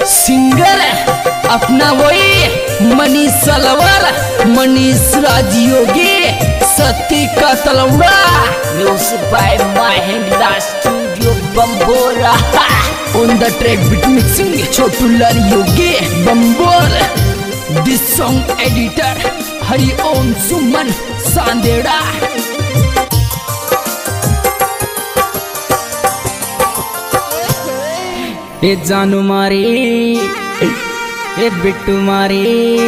Singer अपना वही मनीष सलवर, मनीष राजयोगी, सती का Talauda. Music by Mahindra studio Bambora. On the track beat mixing Chhotu Lal Yogi Bambor. This song editor Hari Om Suman Sandera. ए जानू मारी ए बिट्टू मारी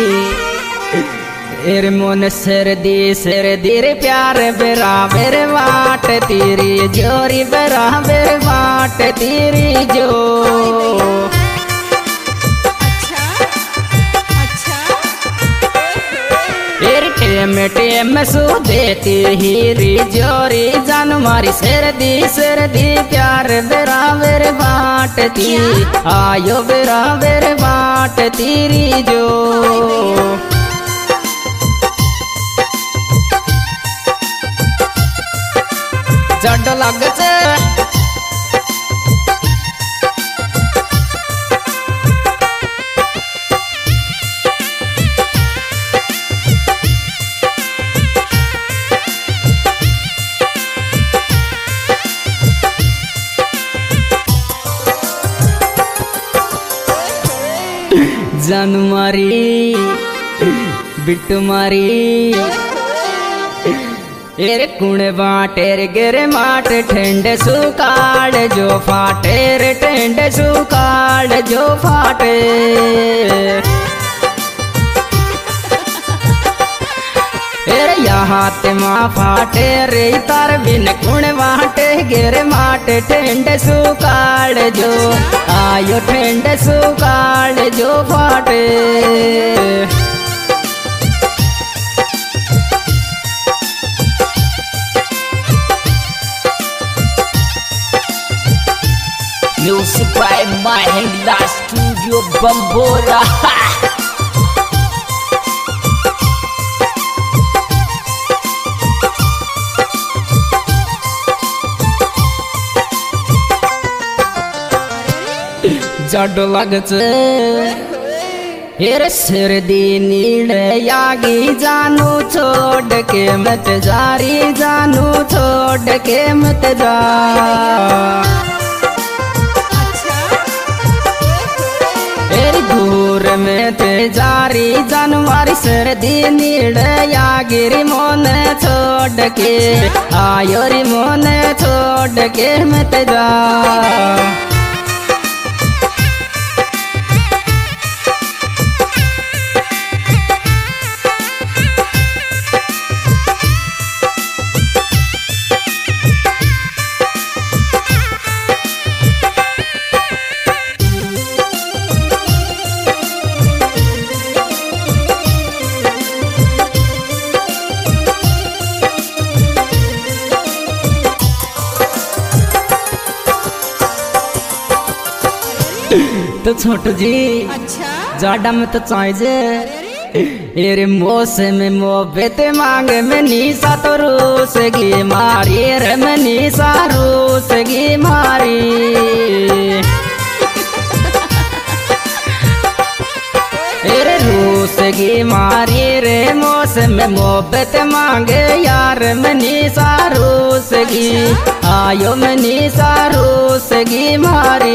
एर मोन सर दी रे प्यार बेरा बेरे वाट तेरी जोरी बेरा बेरे वाट तेरी जो। टेम सो देती हीरी जोरी जान मारी सर दी प्यार बेरा बेरे बाट ती आयो बेरा बेरे बाट तेरी जो। जड लग से जानू मारी बिट्टू मारी एरे कुणे बाटे रे गेरे माट ठंडे सुकाड़ जो फाटे रे ठंडे सुकाड़ जो फाटे। एरे यहाँ ते माँ फाटे रे तार बिन कुणे बाटे गेरे माट ठंडे सुकाड़ जो आयो ठंडे सुकाड़ जो फाटे। Music by Mahindra studio Bambora. जड लग हेर सिर दी नीड़ यागी जानू छोड़ के मत जारी जानू छोड़ के मत जा। दूर में ते जारी जानवारी सर्दी नीड़ यागिरी मोन छोड़ के आयो री मोन छोड़ के मत जा। तो छोटू जी अच्छा जाडा में तो चाहिए एरे मौसम में मोहब्बत मांग में निशा तो रूसगी मारी रे में निशा रूसगी मारी। एरे रूसगी मारी रे मौसम में मोहब्बत मांगे यार में निशा रूसगी आयो में निशा रूसगी मारी।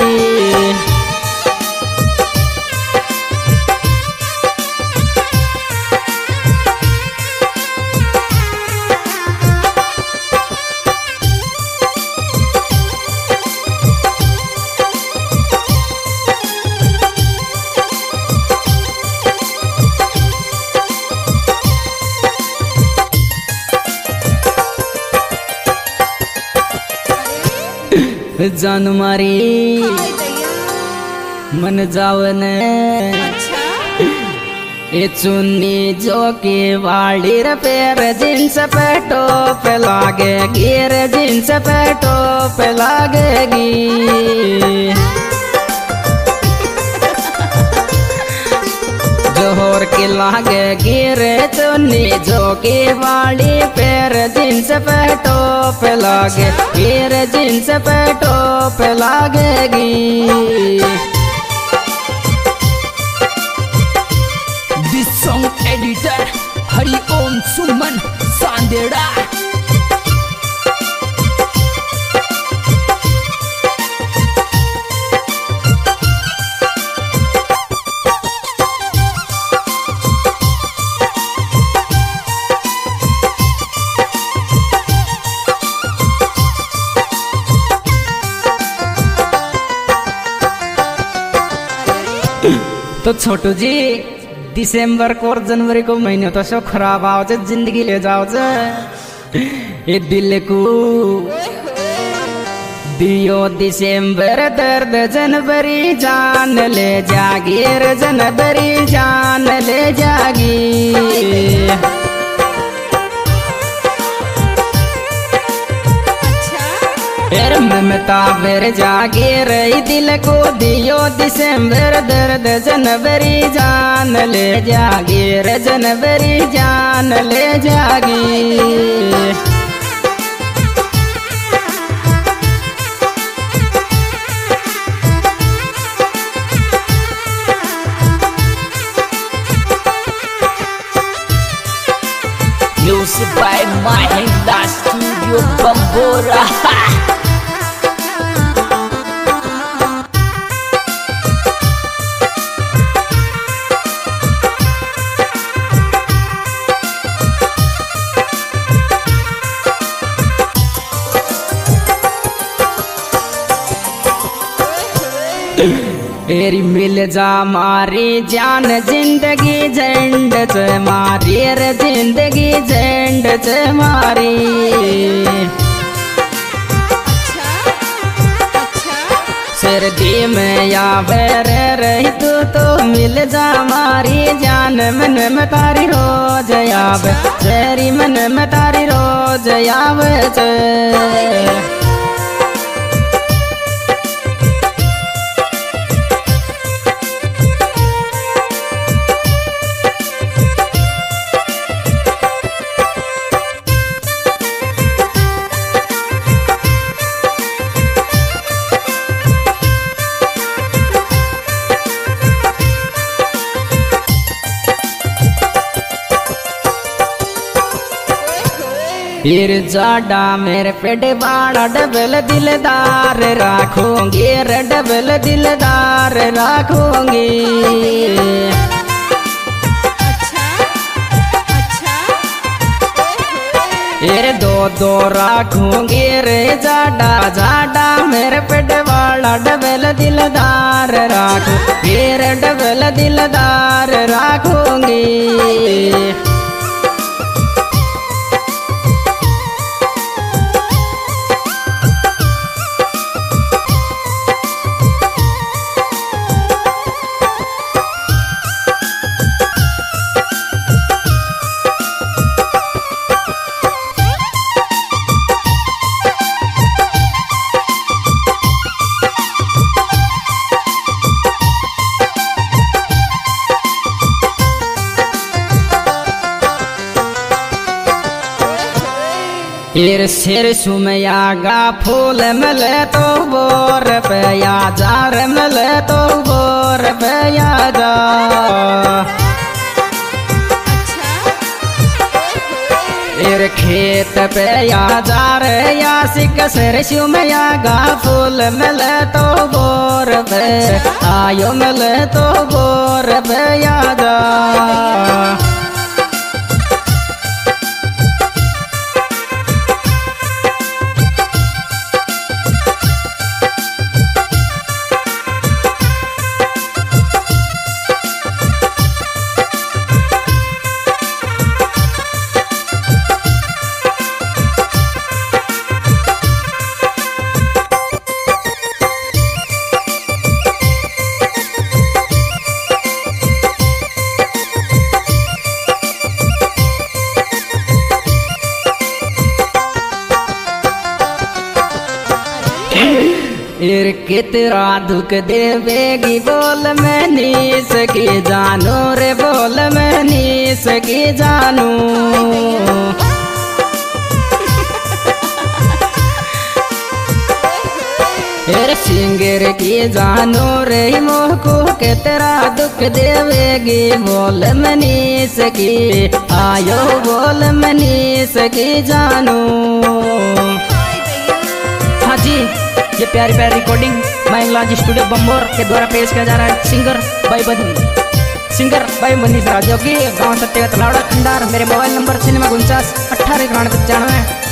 जान मारी मन जावन ए चुन्नी जो की वाड़ी रे पैर जींस पे टोप लागेगी रे जींस पे टोप लागेगी। जोहर की लागेगी रे चुन्नी जो की वाड़ी पैर जींस पे टोप लागे रे जींस पे टोप लागेगी। सुमन सांदेड़ा। तो छोटू जी दिसंबर को और जनवरी को महीने तो सो खराब आओ जे जिंदगी ले जाओ जे ये दिल को दियो दिसंबर दर्द जनवरी जान ले जागी रे जनवरी जान ले जागी। ममता बेर जागे रही दिल को दियो दिसंबर दर्द जनवरी जान ले जागे रे जनवरी जान ले जागी। Music by Mahinda Studio Bambora। तेरी मिल जा मारी जान जिंदगी झंड च मारी रे जिंदगी झंड च मारी। सर्दी में या बेर रही तू तो मिल जा मारी जान मन में तारी रोज आवे तेरी मन में तारी रोज आवे च। फिर जाडा मेरे पेट बाड़ा डबल दिलदार राखूंगी रे डबल दिलदार राखूंगी। ये दो दो राखूंगी रे जाडा जाडा मेरे पेट बाड़ा डबल दिलदार राखू फिर डबल दिलदार राखूंगी। फिर सिर सुमयागा फूल मिले तो बोर पे याजार मिले तो बोर पे याजा। फिर खेत पे याजार या सिक सिर सुमयागा फूल मिले तो बोर पे आयो मिले तो बोर पे याजा। फिर कितना दुख देवेगी बोल मैं नहीं सकी जानू रे बोल मैं नहीं सकी जानू। तेरे सिंगर की जानो रे मोह को के तेरा दुख देवेगी बोल मनीष की आयो बोल मनीष की जानू। हाँ जी, ये प्यारी प्यारी रिकॉर्डिंग माइंगलॉन्ज स्टूडियो बम्बोर के द्वारा पेश किया जा रहा है सिंगर भाई मनीष राजो की गाँव सत्यगत लावड़ा खंडार। मेरे मोबाइल नंबर 49 18 91 95।